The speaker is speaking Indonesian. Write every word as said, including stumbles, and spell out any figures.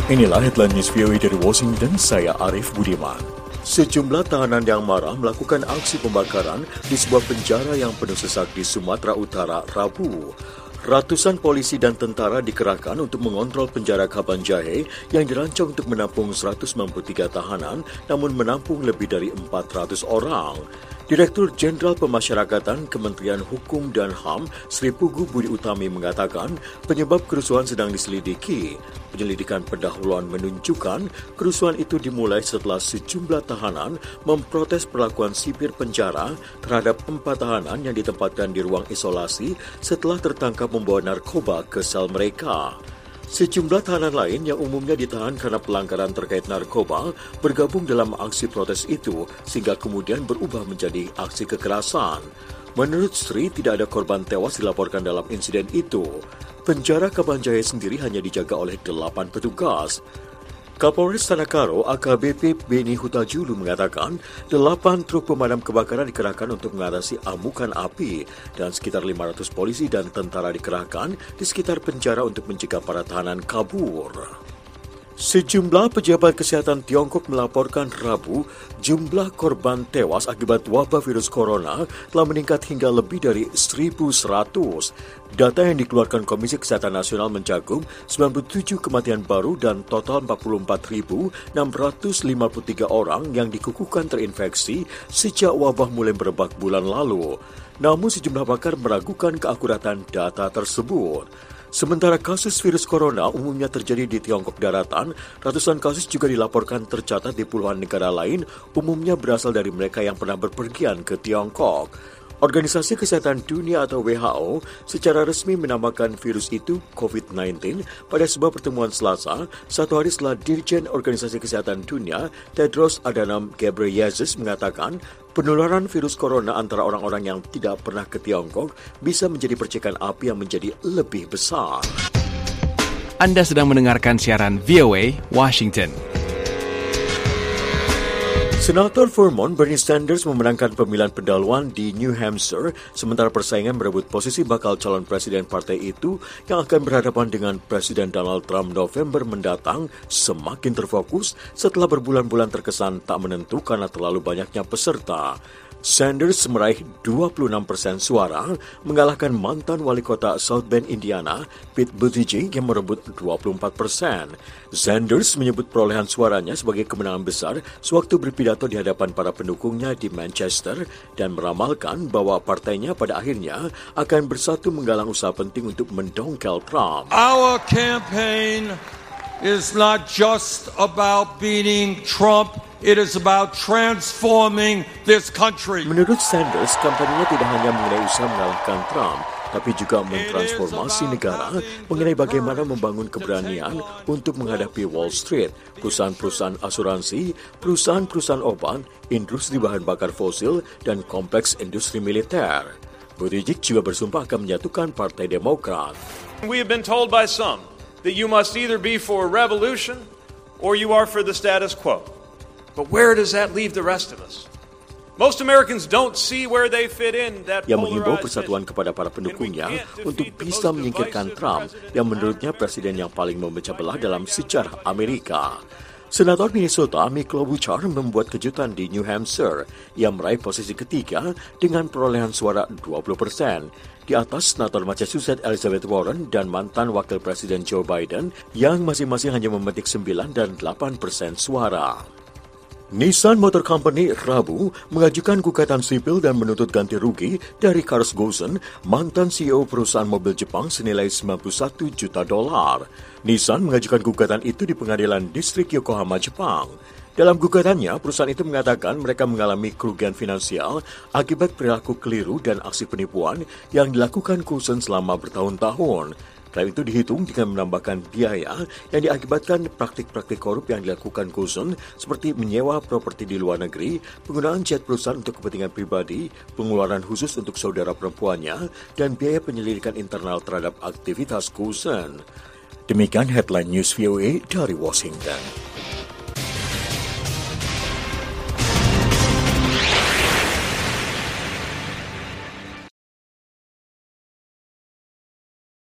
Inilah headline news V O A dari Washington, saya Arif Budiman. Sejumlah tahanan yang marah melakukan aksi pembakaran di sebuah penjara yang penuh sesak di Sumatera Utara, Rabu. Ratusan polisi dan tentara dikerahkan untuk mengontrol penjara Kabanjahe yang dirancang untuk menampung seratus sembilan puluh tiga tahanan, namun menampung lebih dari empat ratus orang. Direktur Jenderal Pemasyarakatan Kementerian Hukum dan H A M, Sri Pugu Budi Utami mengatakan penyebab kerusuhan sedang diselidiki. Penyelidikan pendahuluan menunjukkan kerusuhan itu dimulai setelah sejumlah tahanan memprotes perlakuan sipir penjara terhadap empat tahanan yang ditempatkan di ruang isolasi setelah tertangkap membawa narkoba ke sel mereka. Sejumlah tahanan lain yang umumnya ditahan karena pelanggaran terkait narkoba bergabung dalam aksi protes itu sehingga kemudian berubah menjadi aksi kekerasan. Menurut Sri, tidak ada korban tewas dilaporkan dalam insiden itu. Penjara Kabanjahe sendiri hanya dijaga oleh delapan petugas. Kapolres Tanakaro A K B P Beni Hutajulu mengatakan delapan truk pemadam kebakaran dikerahkan untuk mengatasi amukan api dan sekitar lima ratus polisi dan tentara dikerahkan di sekitar penjara untuk mencegah para tahanan kabur. Sejumlah pejabat kesehatan Tiongkok melaporkan Rabu jumlah korban tewas akibat wabah virus corona telah meningkat hingga lebih dari seribu seratus. Data yang dikeluarkan Komisi Kesehatan Nasional mencakup sembilan puluh tujuh kematian baru dan total empat puluh empat ribu enam ratus lima puluh tiga orang yang dikukuhkan terinfeksi sejak wabah mulai merebak bulan lalu. Namun sejumlah pakar meragukan keakuratan data tersebut. Sementara kasus virus corona umumnya terjadi di Tiongkok daratan, ratusan kasus juga dilaporkan tercatat di puluhan negara lain, umumnya berasal dari mereka yang pernah berpergian ke Tiongkok. Organisasi Kesehatan Dunia atau W H O secara resmi menamakan virus itu covid sembilan belas pada sebuah pertemuan Selasa, satu hari setelah Dirjen Organisasi Kesehatan Dunia Tedros Adhanom Ghebreyesus mengatakan penularan virus corona antara orang-orang yang tidak pernah ke Tiongkok bisa menjadi percikan api yang menjadi lebih besar. Anda sedang mendengarkan siaran V O A Washington. Senator Vermont Bernie Sanders memenangkan pemilihan pendahuluan di New Hampshire, sementara persaingan merebut posisi bakal calon presiden partai itu yang akan berhadapan dengan Presiden Donald Trump November mendatang semakin terfokus setelah berbulan-bulan terkesan tak menentu karena terlalu banyaknya peserta. Sanders meraih dua puluh enam persen suara, mengalahkan mantan wali kota South Bend, Indiana, Pete Buttigieg yang merebut dua puluh empat persen. Sanders menyebut perolehan suaranya sebagai kemenangan besar sewaktu berpidato di hadapan para pendukungnya di Manchester dan meramalkan bahwa partainya pada akhirnya akan bersatu menggalang usaha penting untuk mendongkel Trump. Our campaign is not just about beating Trump. It is about transforming this country. Menurut Sanders, kampanyenya tidak hanya mengenai usaha mengalahkan Trump, tapi juga mentransformasi negara mengenai bagaimana membangun keberanian untuk menghadapi Wall Street, perusahaan-perusahaan asuransi, perusahaan-perusahaan obat, industri bahan bakar fosil, dan kompleks industri militer. Buttigieg juga bersumpah akan menyatukan Partai Demokrat. We have been told by some that you must either be for revolution or you are for the status quo. But where does that leave the rest of us? Most Americans don't see where they fit in that yang menghimbau persatuan kepada para pendukungnya untuk bisa menyingkirkan Trump yang menurutnya presiden yang paling memecah belah dalam sejarah Amerika. Senator Minnesota Mick Klobuchar membuat kejutan di New Hampshire. Ia meraih posisi ketiga dengan perolehan suara dua puluh persen. Di atas Senator Massachusetts Elizabeth Warren dan mantan Wakil Presiden Joe Biden yang masing-masing hanya memetik sembilan dan delapan persen suara. Nissan Motor Company Rabu mengajukan gugatan sipil dan menuntut ganti rugi dari Cars Gosen, mantan C E O perusahaan mobil Jepang senilai sembilan puluh satu juta dolar. Nissan mengajukan gugatan itu di pengadilan distrik Yokohama, Jepang. Dalam gugatannya, perusahaan itu mengatakan mereka mengalami kerugian finansial akibat perilaku keliru dan aksi penipuan yang dilakukan Gosen selama bertahun-tahun. Klaim itu dihitung dengan menambahkan biaya yang diakibatkan praktik-praktik korup yang dilakukan Gosen seperti menyewa properti di luar negeri, penggunaan jet perusahaan untuk kepentingan pribadi, pengeluaran khusus untuk saudara perempuannya, dan biaya penyelidikan internal terhadap aktivitas Gosen. Demikian headline News V O A dari Washington.